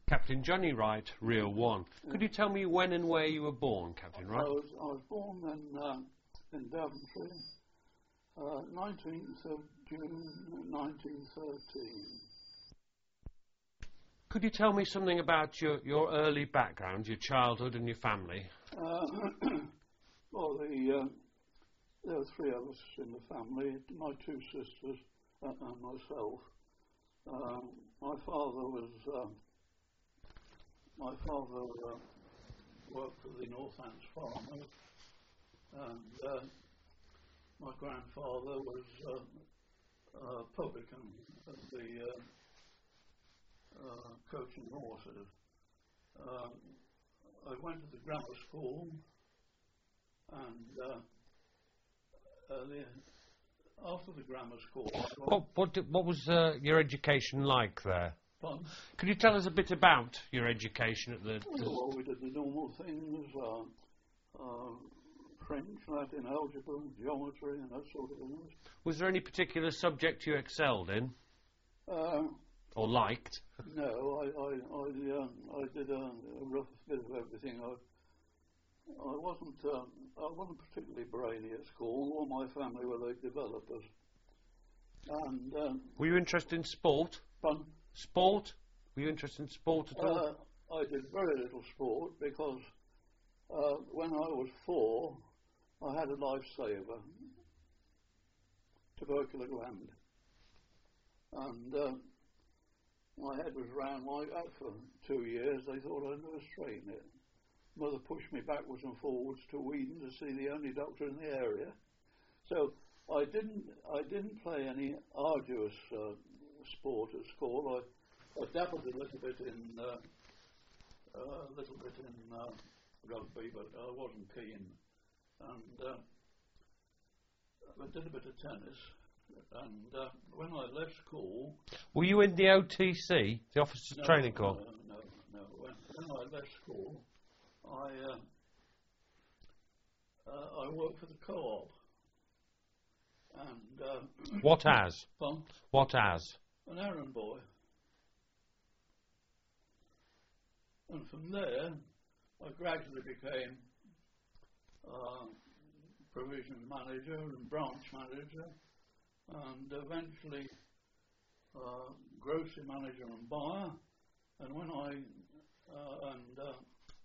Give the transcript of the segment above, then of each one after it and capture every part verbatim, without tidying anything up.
Captain Johnny Wright, Reel one. Yeah. Could you tell me when and where you were born, Captain Wright? I was, I was born in, uh, in Daventry, uh, nineteenth of June nineteen thirteen. Could you tell me something about your, your early background, your childhood and your family? Uh, well, the, uh, there were three of us in the family, my two sisters uh, and myself. Uh, my father was, uh, my father uh, worked for the Northants farmers, and uh, my grandfather was uh, a publican at the uh, uh, coaching horses. Um, I went to the grammar school, and uh, uh, the, after the grammar school... What, what, did, what was uh, your education like there? Pardon? Could you tell us a bit about your education at the... the well, we did the normal things, uh, uh, French, Latin, algebra, geometry, and that sort of thing. Was there any particular subject you excelled in? Uh, or liked? No, I, I, I, um, I did a, a rough bit of everything. I, I wasn't, um, I wasn't particularly brainy at school. All my family were like developers. And um, were you interested in sport? Fun. Sport? Were you interested in sport at all? Uh, I did very little sport because uh, when I was four, I had a lifesaver, tubercular gland, and uh, my head was round like that for two years. They thought I'd never straighten it. Mother pushed me backwards and forwards to Weedon to see the only doctor in the area. So I didn't, I didn't play any arduous uh, sport at school. I, I dabbled a little bit in, uh, uh, a little bit in uh, rugby, but I wasn't keen. And uh, I did a bit of tennis. And uh, when I left school... Were you in the O T C, the Officers no, Training Corps? No, no, no. When, when I left school, I, uh, uh, I worked for the co-op. And... Uh, what as? Fun. What as? An errand boy. And from there, I gradually became uh, provision manager and branch manager, and eventually uh, grocery manager and buyer. And when I uh, and uh,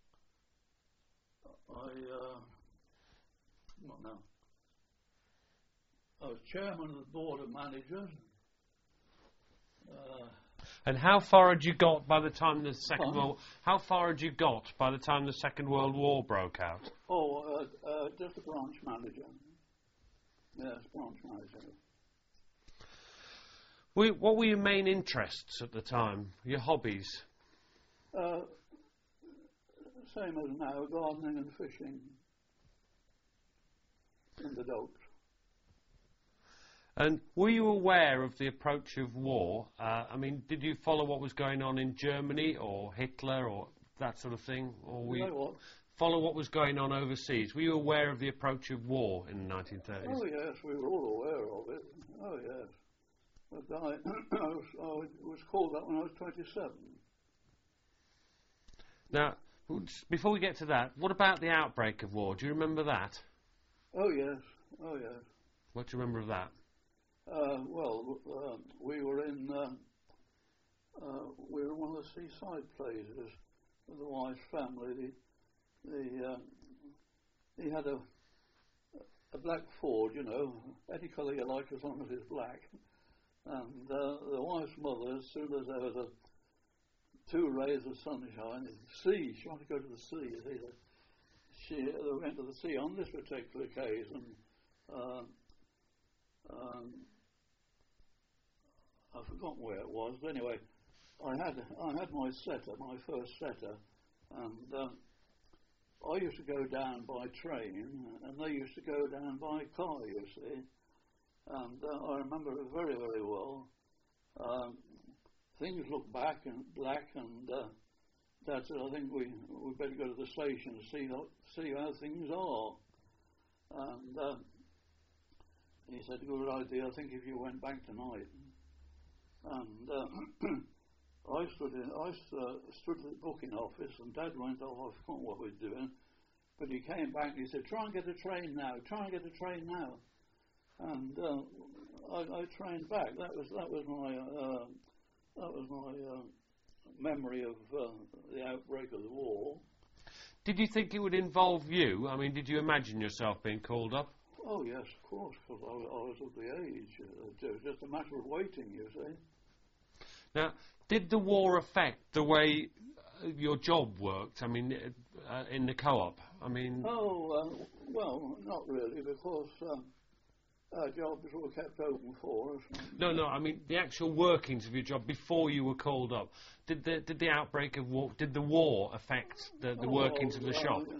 I uh, what now? I was chairman of the board of managers. Uh, and how far had you got by the time the Second huh? World? How far had you got by the time the Second World War broke out? Oh, uh, uh, just a branch manager. Yes, branch manager. We, what were your main interests at the time? Your hobbies? Uh, same as now, gardening and fishing. And the dogs. And were you aware of the approach of war? Uh, I mean, did you follow what was going on in Germany or Hitler or that sort of thing? Or were you you know what? follow what was going on overseas? Were you aware of the approach of war in the nineteen thirties? Oh yes, we were all aware of it. Oh yes. But I, I, was, I was called that when I was twenty-seven. Now, before we get to that, what about the outbreak of war? Do you remember that? Oh yes, oh yes. What do you remember of that? Uh, well, uh, we were in uh, uh, we were in one of the seaside places with the wife's family. The, the uh, he had a a black Ford, you know, any colour you like as long as it's black. And uh, the wife's mother, as soon as there was a two rays of sunshine, the sea, she wanted to go to the sea. You see, she uh, went to the sea on this particular occasion. Uh, um, I've forgotten where it was, but anyway, I had I had my setter, my first setter, and uh, I used to go down by train, and they used to go down by car, you see. And uh, I remember it very, very well. Um, things looked back and black, and uh, Dad said, I think we we better go to the station to see how, see how things are. And uh, he said, good idea, I think if you went back tonight. And uh, I stood in, I st- stood at the booking office, and Dad went off. I forgot what we were doing, but he came back and he said, "Try and get a train now. Try and get a train now." And uh, I, I trained back. That was that was my uh, that was my uh, memory of uh, the outbreak of the war. Did you think it would involve you? I mean, did you imagine yourself being called up? Oh yes, of course, because I, I was of the age. Uh, it was just a matter of waiting, you see. Now, did the war affect the way uh, your job worked? I mean, uh, in the co-op. I mean. Oh uh, well, not really, because um, our jobs were kept open for us. No, no. I mean, the actual workings of your job before you were called up. Did the did the outbreak of war? Did the war affect the, the oh, workings of the uh, shop?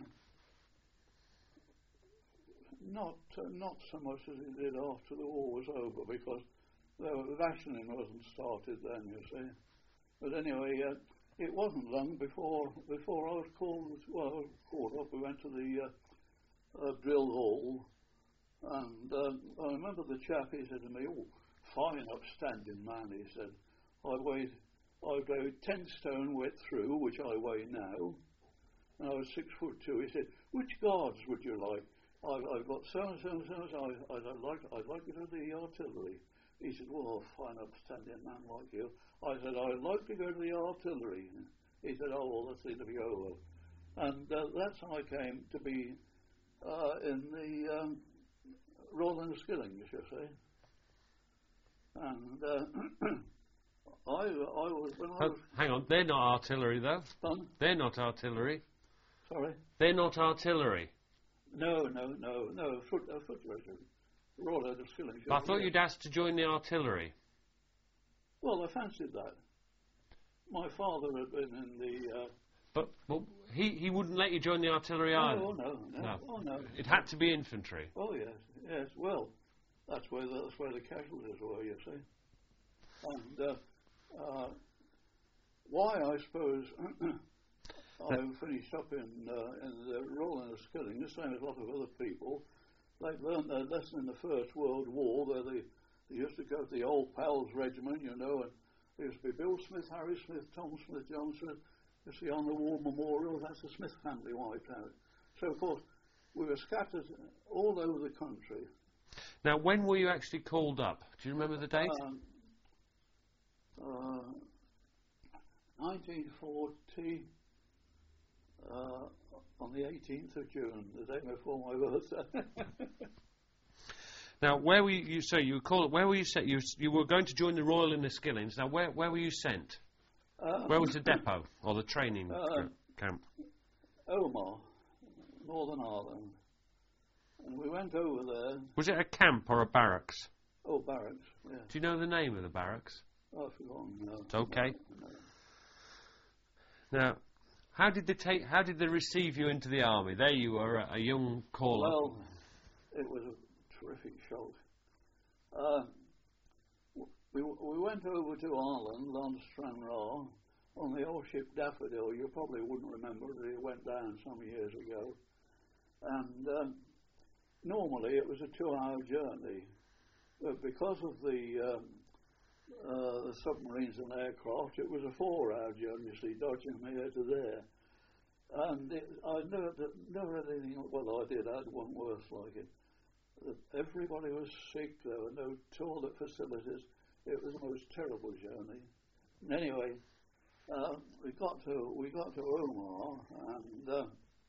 Not uh, not so much as it did after the war was over, because the rationing wasn't started then, you see. But anyway, uh, it wasn't long before before I was called. Well, I was called up. We went to the uh, uh, drill hall, and um, I remember the chap. He said to me, "Oh, fine, upstanding man," he said. I weighed I weighed ten stone wet through, which I weigh now, and I was six foot two. He said, "Which guards would you like?" I've, I've got so and so and so. so I, I'd like I'd like to go to the artillery. He said, "Well, a fine upstanding man like you." I said, "I'd like to go to the artillery." He said, "Oh, well, that's it'll be over." And uh, that's how I came to be uh, in the um, Royal Enniskillings, you see. And uh, I, I was when I Oh, was. hang on, they're not artillery though. Fun? They're not artillery. Sorry. They're not artillery. No, no, no, no. Foot, uh, foot regiment. Royal Enniskillings. But I thought you'd asked to join the artillery. Well, I fancied that. My father had been in the. Uh, But well, he, he wouldn't let you join the artillery either. oh no, no, No. oh no. It had to be infantry. Oh yes, yes. Well, that's where the, that's where the casualties were, you see. And uh, uh, why I suppose I finished up in uh, in the Royal Enniskilling, the same as a lot of other people. They'd learned their lesson in the First World War. Where they, they used to go to the Old Pals Regiment, you know, and there used to be Bill Smith, Harry Smith, Tom Smith, John Smith. You see, on the war memorial, that's the Smith family wiped out. So, of course, we were scattered all over the country. Now, when were you actually called up? Do you remember the date? Um, uh, nineteen forty, uh, on the eighteenth of June, the day before my birthday. Now, where were you, you say you were called, where were you sent? You, you were going to join the Royal Enniskillings. Now, where, where were you sent? Um, Where was the depot or the training uh, camp? Omagh, Northern Ireland. And we went over there. Was it a camp or a barracks? Oh, barracks, yeah. Do you know the name of the barracks? I've forgotten now. It's okay. No, no. Now, how did they take? How did they receive you into the army? There you were, a, a young caller. Well, it was a terrific shock. Uh, we we went over to Ireland, Lon Stranraer, on the old ship Daffodil. You probably wouldn't remember it. It went down some years ago. And um, normally it was a two-hour journey, but because of the um, uh, the submarines and aircraft, it was a four-hour journey. You see, dodging from here to there. And it, I never, never had anything. Well, I did. I had one worse like it. Everybody was sick. There were no toilet facilities. It was the most terrible journey. And anyway, uh, we got to we got to Omagh, and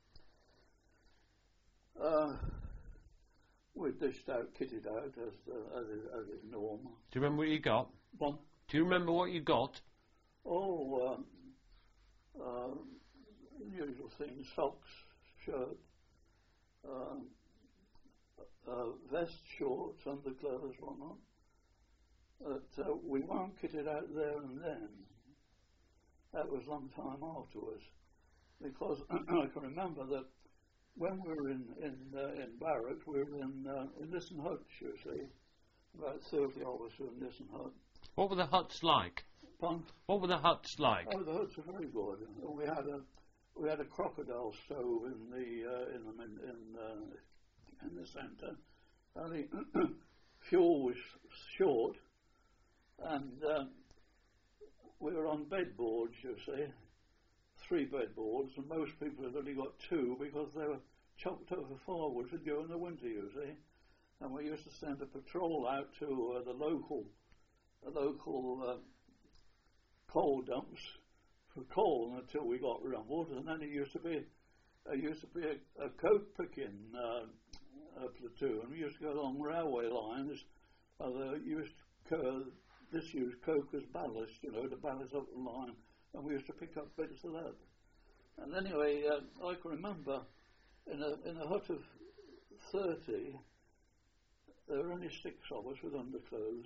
uh, uh, we dished out, kitted out as uh, as, is, as is normal. Do you remember what you got? Bon. Do you remember what you got? Oh, um, uh, usual things: socks, shirt, um, uh, vest, shorts, underclothes, whatnot. But uh, we weren't kitted out there and then. That was a long time afterwards, because I can remember that when we were in in, uh, in barracks, we were in uh, in Nissen huts, you see, about thirty of us were in Nissen hut. What were the huts like? Pardon? What were the huts like? Oh, the huts were very good. We had a we had a crocodile stove in the uh, in the in uh, in the centre, and the fuel was short. And uh, we were on bed boards, you see, three bed boards, and most people had only got two because they were chopped over firewood for during the winter, you see. And we used to send a patrol out to uh, the local, the local uh, coal dumps for coal until we got rumbled, and then it used to be, it used to be a, a coke picking uh, a platoon. We used to go along railway lines. Uh, they used uh, this used coke as ballast, you know, to ballast up the line, and we used to pick up bits of that. And anyway, uh, I can remember in a in a hut of thirty, there were only six of us with underclothes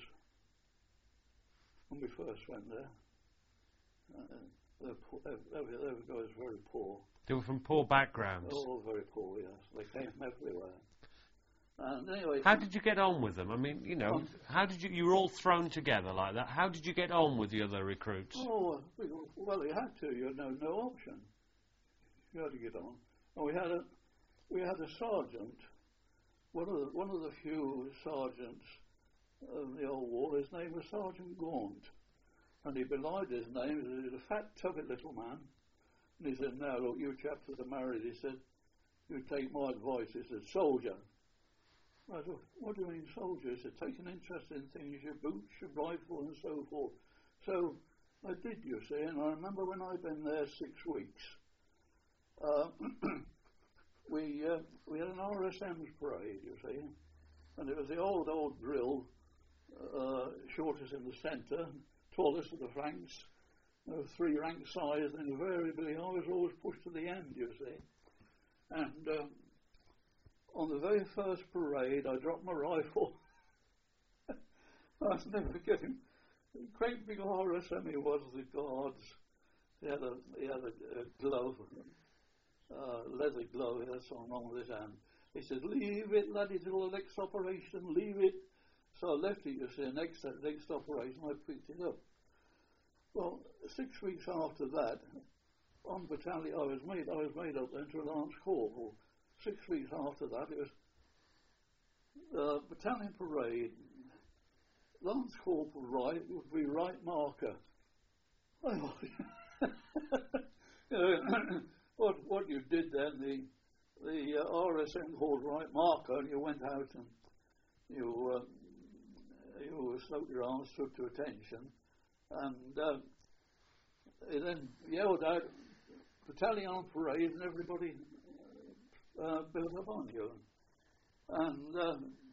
when we first went there. Uh, they, were poor, they, they, were, they were guys very poor. They were from poor backgrounds. All very poor, yes. They came from everywhere. And anyway, how did you get on with them? I mean, you know, um, how did you? You were all thrown together like that. How did you get on with the other recruits? Oh, well, you had to. You had no no option. You had to get on. And we had a we had a sergeant. One of the one of the few sergeants of the old war. His name was Sergeant Gaunt, and he belied his name. He was a fat, tubby little man. And he said, "Now, look, you chaps that are married," he said, "you take my advice." He said, "Soldier." I said, "What do you mean, soldier?" He said, "Take an interest in things, your boots, your rifle, and so forth." So I did, you see, and I remember when I'd been there six weeks, uh, we uh, we had an R S M's parade, you see, and it was the old, old drill, uh, shortest in the centre, tallest at the flanks, you know, three rank size, and invariably I was always pushed to the end, you see. And uh, on the very first parade, I dropped my rifle. I was never forgetting. Great big R S M he was, the guards. He had a, he had a, a glove, uh, leather glove, he had something wrong with his hand. He said, "Leave it, laddie, till the next operation, leave it." So I left it, you see, next, next operation, I picked it up. Well, six weeks after that, on battalion, I was made, I was made up then to a lance corporal. Six weeks after that, it was uh, battalion parade. Lance Corporal Wright would be right marker. You know, what what you did then, the the uh, R S M called right marker, and you went out and you uh, you sloped your arms, stood to attention, and uh, he then yelled out, "Battalion on parade," and everybody Uh, built up on you, and uh,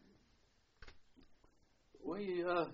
we uh,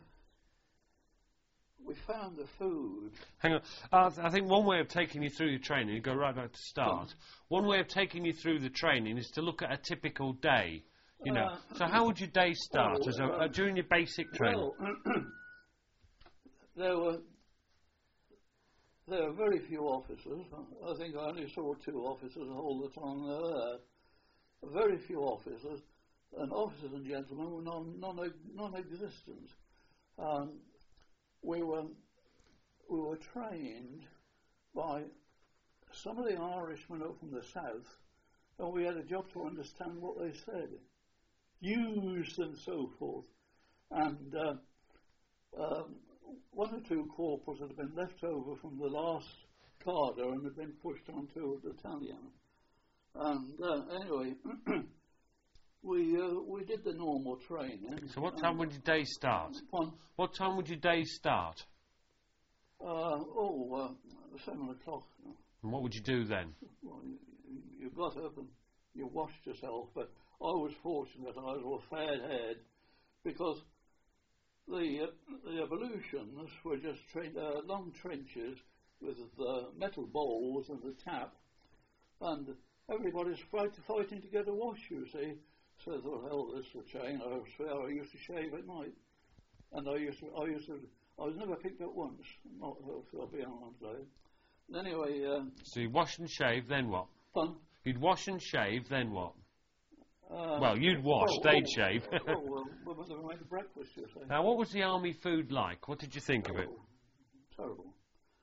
we found the food. Hang on, uh, I think one way of taking you through your training, you go right back to start. One way of taking you through the training is to look at a typical day. You know, uh, so how would your day start well, as a, uh, during your basic training? Well, there were there were very few officers. I think I only saw two officers all the time they were there. Very few officers, and officers and gentlemen were non, non, non-existent. Um, we were we were trained by some of the Irishmen up from the south, and we had a job to understand what they said, use and so forth. And uh, um, one or two corporals had been left over from the last cadre and had been pushed onto a battalion. And uh, anyway, we uh, we did the normal training. So what time would your day start? One, what time would your day start? Uh, oh, uh, seven o'clock. And what would you do then? Well, you, you got up and you washed yourself, but I was fortunate. I was a fair head because the uh, the evolutions were just tra- uh, long trenches with the metal bowls and the tap, and everybody's fight, fighting to get a wash, you see. So I thought, hell, this will change. I swear I used to shave at night. And I used to, I used to, I was never picked up once. Not, I'll be honest. Anyway. Uh, so you wash and shave, then what? Fun. You'd wash and shave, then what? Uh, well, you'd wash, oh, they'd oh, shave. oh, well, well, they made breakfast, you see. Now, what was the army food like? What did you think oh, of it? Terrible.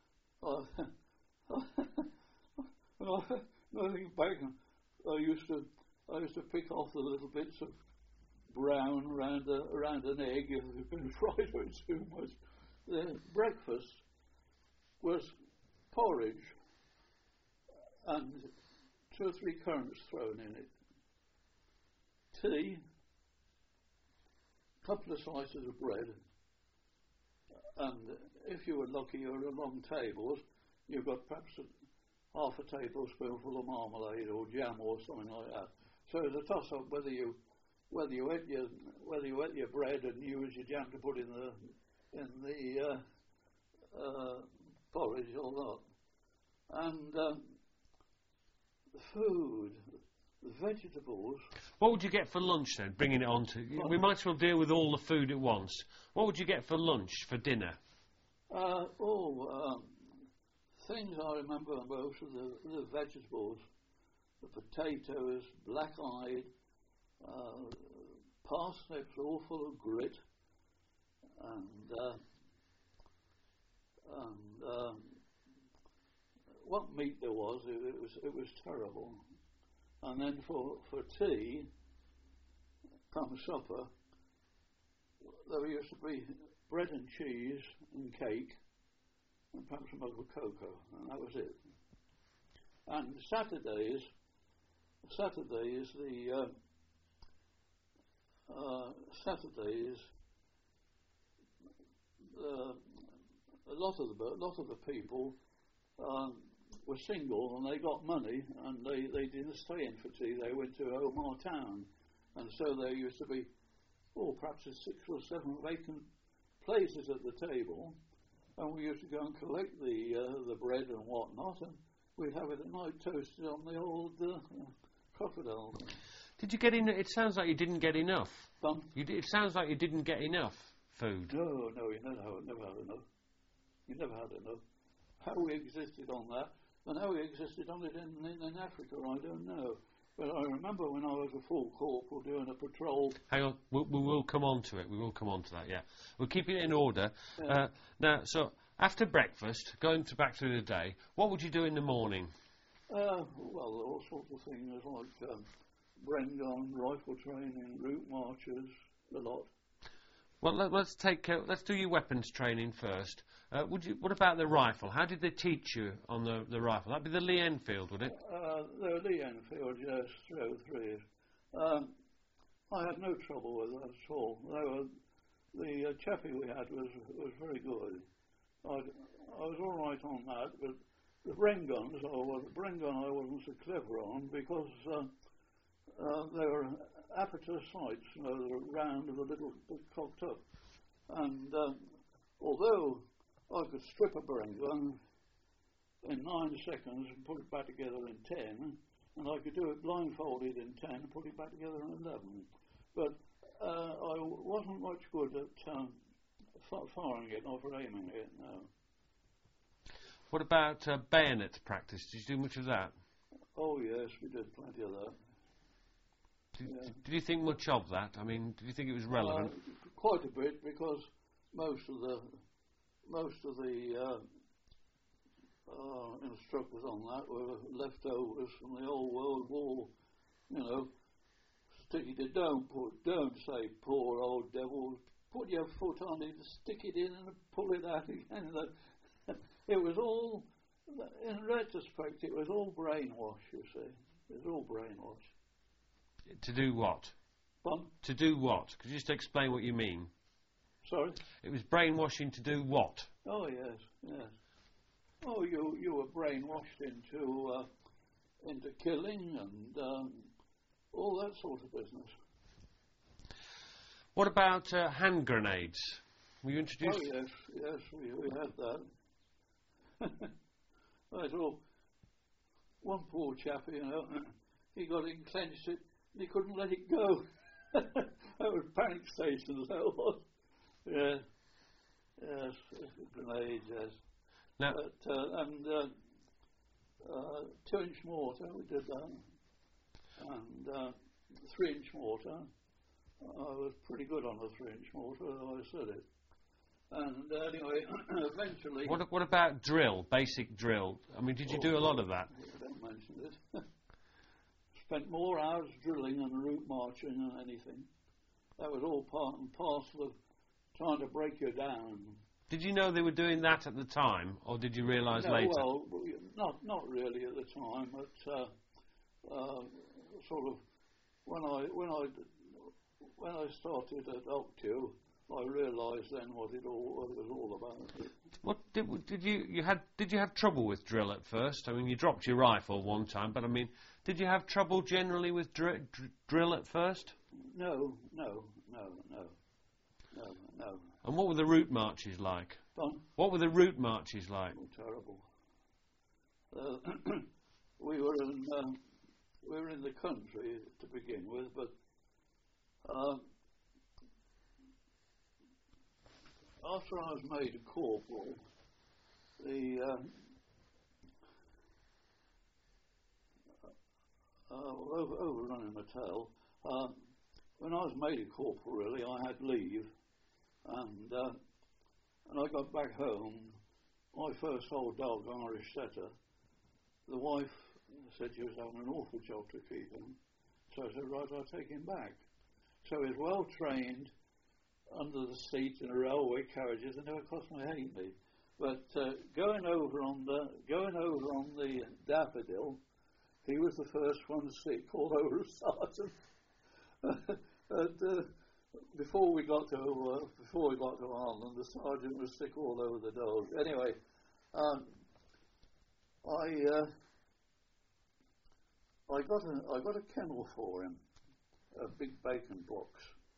Uh, well, nothing bacon. I used to, I used to pick off the little bits of brown around a, around an egg if it had been fried or too much. The breakfast was porridge and two or three currants thrown in it. Tea, a couple of slices of bread, and if you were lucky, you were at long tables, you've got perhaps a, half a tablespoonful of marmalade or jam or something like that. So it's a toss-up whether you whether you ate your whether you ate your bread and used your jam to put in the in the uh, uh, porridge or not. And um, the food, the vegetables. What would you get for lunch then? Bringing it on to, we might as well deal with all the food at once. What would you get for lunch, for dinner? Uh, oh, um, things I remember most of the, the vegetables, the potatoes, black-eyed, uh, parsnips all full of grit, and uh, and um, what meat there was, it, it was it was terrible. And then for for tea, come supper, there used to be bread and cheese and cake, and perhaps a mug of cocoa, and that was it. And Saturdays, Saturdays the uh, uh, Saturdays, uh, a lot of the a lot of the people um, were single and they got money and they, they didn't stay in for tea. They went to Omar Town, and so there used to be, oh, perhaps a six or seven vacant places at the table, and we used to go and collect the uh, the bread and whatnot, and we'd have it at night toasted on the old uh, crocodile. Did you get in? It sounds like you didn't get enough. Bum? You d- it sounds like you didn't get enough food. No, no, you never, never had enough. You never had enough. How we existed on that, and how we existed on it in, in, in Africa, I don't know. But I remember when I was a full corporal doing a patrol. Hang on, we, we will come on to it. We will come on to that. Yeah, we'll keep it in order. Yeah. Uh, now, so after breakfast, going to back through the day, what would you do in the morning? Uh, well, all sorts of things like um, Bren gun, rifle training, route marches, a lot. Well, let, let's take uh, let's do your weapons training first. Uh, would you? What about the rifle? How did they teach you on the, the rifle? That'd be the Lee Enfield, would it? Uh, the Lee Enfield, yes, three oh three. Um, I had no trouble with that at all. They were, the uh, chappie we had was was very good. I I was all right on that, but the Bren guns, I was Bren gun I wasn't so clever on because uh, uh, they were aperture sights, you know, they were round and a little bit cocked up. And uh, although I could strip a Bren gun in nine seconds and put it back together in ten, and I could do it blindfolded in ten and put it back together in eleven. But uh, I wasn't much good at um, f- firing it, not for aiming it, no. What about uh, bayonet practice? Did you do much of that? Oh yes, we did plenty of that. Did, Yeah. did you think much of that? I mean, did you think it was relevant? Uh, quite a bit, because most of the most of the uh, uh, instructors on that were leftovers from the old World War. You know, stick it in, don't put, don't say poor old devil. Put your foot on it, stick it in, and pull it out again. It was all, in retrospect, it was all brainwash. You see, it was all brainwash. To do what? Fun? To do what? Could you just explain what you mean? Sorry? It was brainwashing to do what? Oh, yes, yes. Oh, you you were brainwashed into uh, into killing and um, all that sort of business. What about uh, hand grenades? Were you introduced? Oh, yes, yes, we, we had that. I thought, one poor chap, you know, he got it and clenched it, and he couldn't let it go. That was panic stations, that was. Yes, yes, grenades, yes. Now, But, uh, and uh, uh, two-inch mortar, we did that, and uh, three-inch mortar. I was pretty good on the three-inch mortar, I said it. And uh, anyway, eventually... what, what about drill, basic drill? I mean, did you do a lot of that? Don't mention it. Spent more hours drilling and route marching than anything. That was all part and parcel of trying to break you down. Did you know they were doing that at the time, or did you realise no, later? Well, not not really at the time, but uh, uh, sort of when I when I when I started at Octio, I realised then what it all what it was all about. What did, did you you had? Did you have trouble with drill at first? I mean, you dropped your rifle one time, but I mean, did you have trouble generally with dr- dr- drill at first? No, no, no, no, no, no. And what were the route marches like? Fun? What were the route marches like? Oh, terrible. Uh, we were in um, we were in the country to begin with, but um, after I was made a corporal, the um, uh, over, overrunning my tail. Um, when I was made a corporal, really, I had leave, and uh, and I got back home. My first old dog, Irish Setter, the wife said she was having an awful job to keep him, so I said, right, I'll take him back. So he's well trained under the seat in a railway carriages, and never cost my halfpenny. But uh, going over on the going over on the Daffodil, he was the first one sick all over a sergeant. and, uh, before we got to uh, before we got to Ireland, the sergeant was sick all over the dog. Anyway, um, I uh, I got a I got a kennel for him, a big bacon box,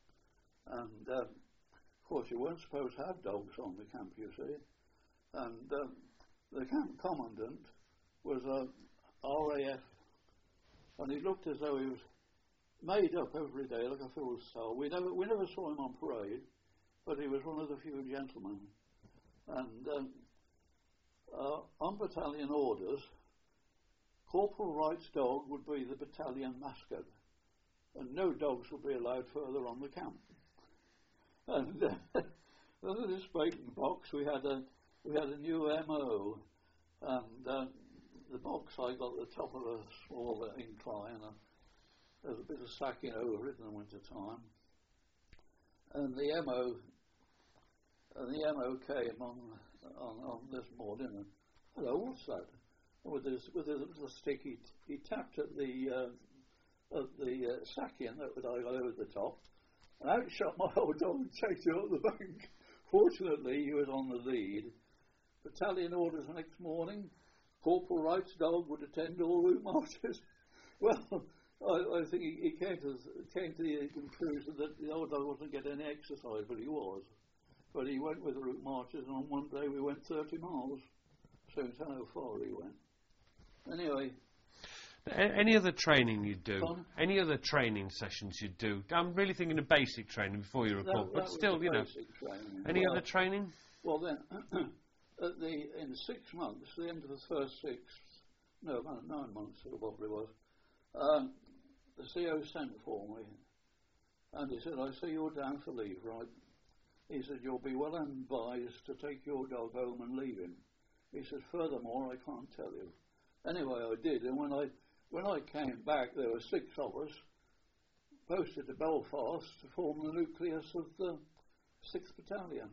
and uh, of course you weren't supposed to have dogs on the camp, you see. And um, the camp commandant was a R A F, and he looked as though he was made up every day like a fool's soul. We never we never saw him on parade, but he was one of the few gentlemen. And um, uh, on battalion orders, Corporal Wright's dog would be the battalion mascot, and no dogs would be allowed further on the camp. And uh, under this bacon box, we had a we had a new M O, and uh, the box I got at the top of a small uh, incline, and there was a bit of sacking over it in the winter time. And the M O, and the M O came on on, on this morning, and hello, what's that? With his with his little stick, he, he tapped at the uh, at the uh, sacking that I got over the top, and out shot my old dog and chased him up the bank. Fortunately, he was on the lead. Battalion orders the next morning: Corporal Wright's dog would attend all route marches. Well, I, I think he, he came to came to the conclusion that the old dog wasn't getting any exercise, but he was. But he went with the route marches, and on one day we went thirty miles. So it's how far he went. Anyway. A- any other training you do? Fun? Any other training sessions you do? I'm really thinking of basic training before you report, that, but that still, you know. Training. Any well, other training? Well then, at the in six months, the end of the first six, no, about nine months it probably was, um, the C O sent for me, and he said, I see you're down for leave, right? He said, you'll be well advised to take your dog home and leave him. He said, furthermore, I can't tell you. Anyway, I did, and when I when I came back, there were six of us posted to Belfast to form the nucleus of the sixth Battalion.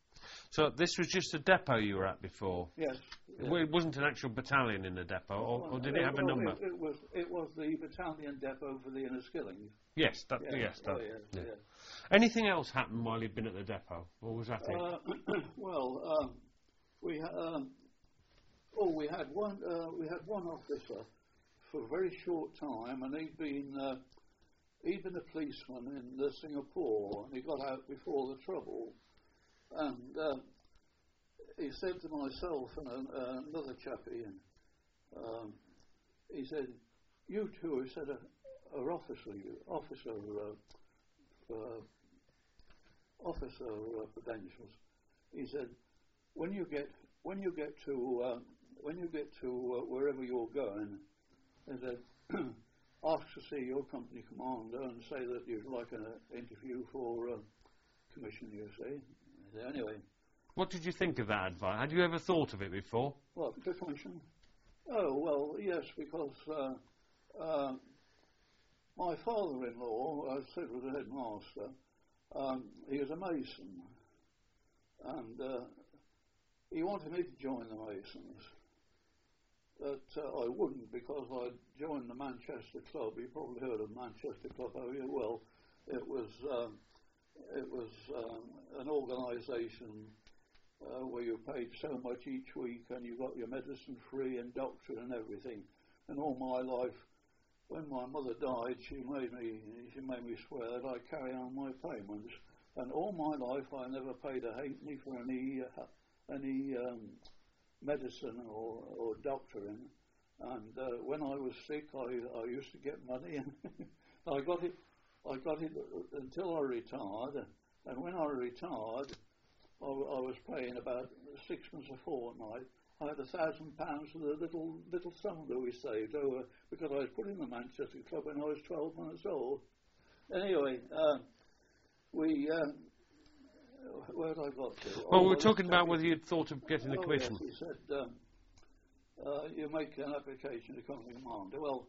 So this was just a depot you were at before? Yes. Well, it wasn't an actual battalion in the depot, or, well, or did it have a well, number? It, it was it was the battalion depot for the Inniskillings. Yes, that, Yes, yes, that, oh, yes, yeah. yes. Anything else happened while you'd been at the depot, or was that it? Uh, well, um, we ha- um, oh we had one uh, we had one officer for a very short time, and he'd been uh, he'd been a policeman in uh, Singapore, and he got out before the trouble, and uh, he said to myself and uh, another chappie, um, he said, "You two," he said, "are, are officer, you, officer, uh, uh, officer uh, credentials." He said, "When you get when you get to uh, when you get to uh, wherever you're going," he said, "ask to see your company commander and say that you'd like an uh, interview for uh, commission." You see. I said, anyway. What did you think of that advice? Had you ever thought of it before? What, the commission? Oh, well, yes, because uh, uh, my father-in-law, I said, was a headmaster. Um, he was a mason, and uh, he wanted me to join the Masons. But uh, I wouldn't, because I joined the Manchester Club. You probably heard of Manchester Club, have you? Well, it was um, it was um, an organisation uh, where you paid so much each week, and you got your medicine free and doctor and everything. And all my life, when my mother died, she made me she made me swear that I'd carry on my payments. And all my life, I never paid a halfpenny for any uh, any. Um, medicine or, or doctoring, and uh, when I was sick I, I used to get money and I got it I got it until I retired, and when I retired I, I was paying about sixpence a fortnight. I had a thousand pounds for the little little sum that we saved over, because I was put in the Manchester Club when I was twelve months old. Anyway, uh, we uh, where had I got to? Well, oh, we were talking about whether you'd thought of getting the oh, commission. Yes, he said, um, uh, you make an application to company commander. Well,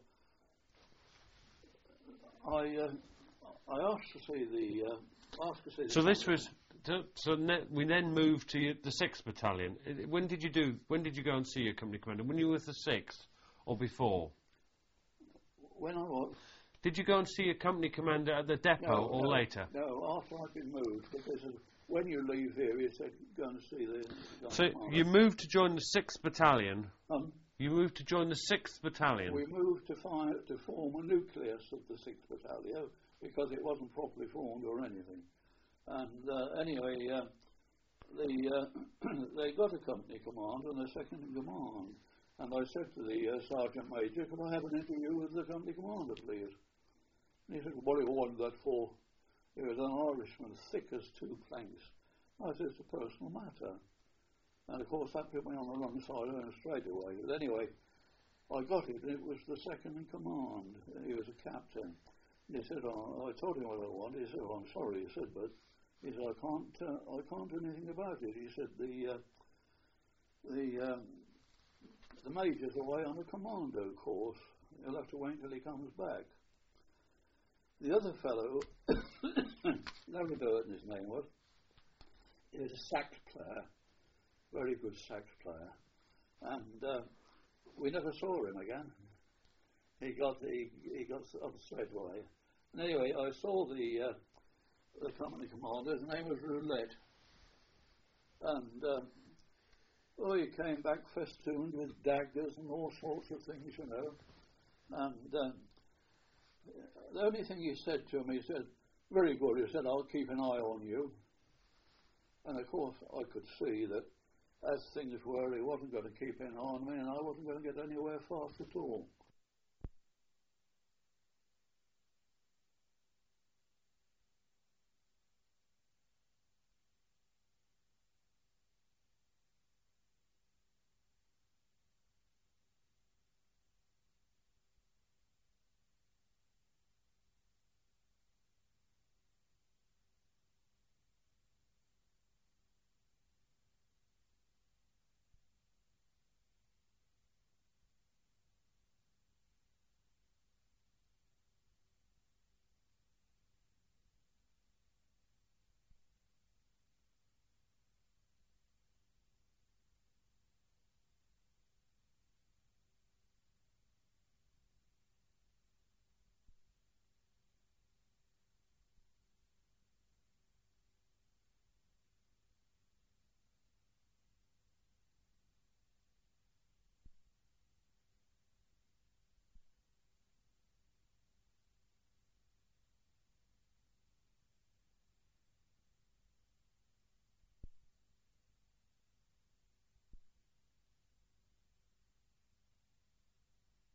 I uh, I asked to see the... Uh, asked to see so the this company. was... So ne- we then moved to your, the sixth Battalion. I- When did you do... When did you go and see your company commander? When you were with the sixth or before? When I was... Did you go and see your company commander at the depot No, or no, later? No, after I'd been moved, because of, when you leave here, you said go and see the... So commander. you moved to join the sixth Battalion. Um, You moved to join the sixth Battalion. we moved to, find, to form a nucleus of the sixth Battalion, because it wasn't properly formed or anything. And uh, anyway, uh, the, uh, they got a company commander and a second in command. And I said to the uh, Sergeant Major, could I have an interview with the company commander, please? And he said, what do you want that for? He was an Irishman, thick as two planks. I said, it's a personal matter. And of course that put me on the wrong side of him straight away. But anyway, I got it, and it was the second in command. He was a captain. And he said, oh, I told him what I wanted. He said, oh, I'm sorry, he said, but he said, I can't, uh, I can't do anything about it. He said, the, uh, the, um, the major's away on a commando course. You'll have to wait until he comes back. The other fellow, Larry Burton his name was, he was a sax player, very good sax player, and uh, we never saw him again. He got he, he got up straight away. And anyway, I saw the uh, the company commander. His name was Roulette, and uh, oh, he came back festooned with daggers and all sorts of things, you know. And uh, the only thing he said to me, he said, "Very good." He said, "I'll keep an eye on you." And of course, I could see that as things were, he wasn't going to keep an eye on me, and I wasn't going to get anywhere fast at all.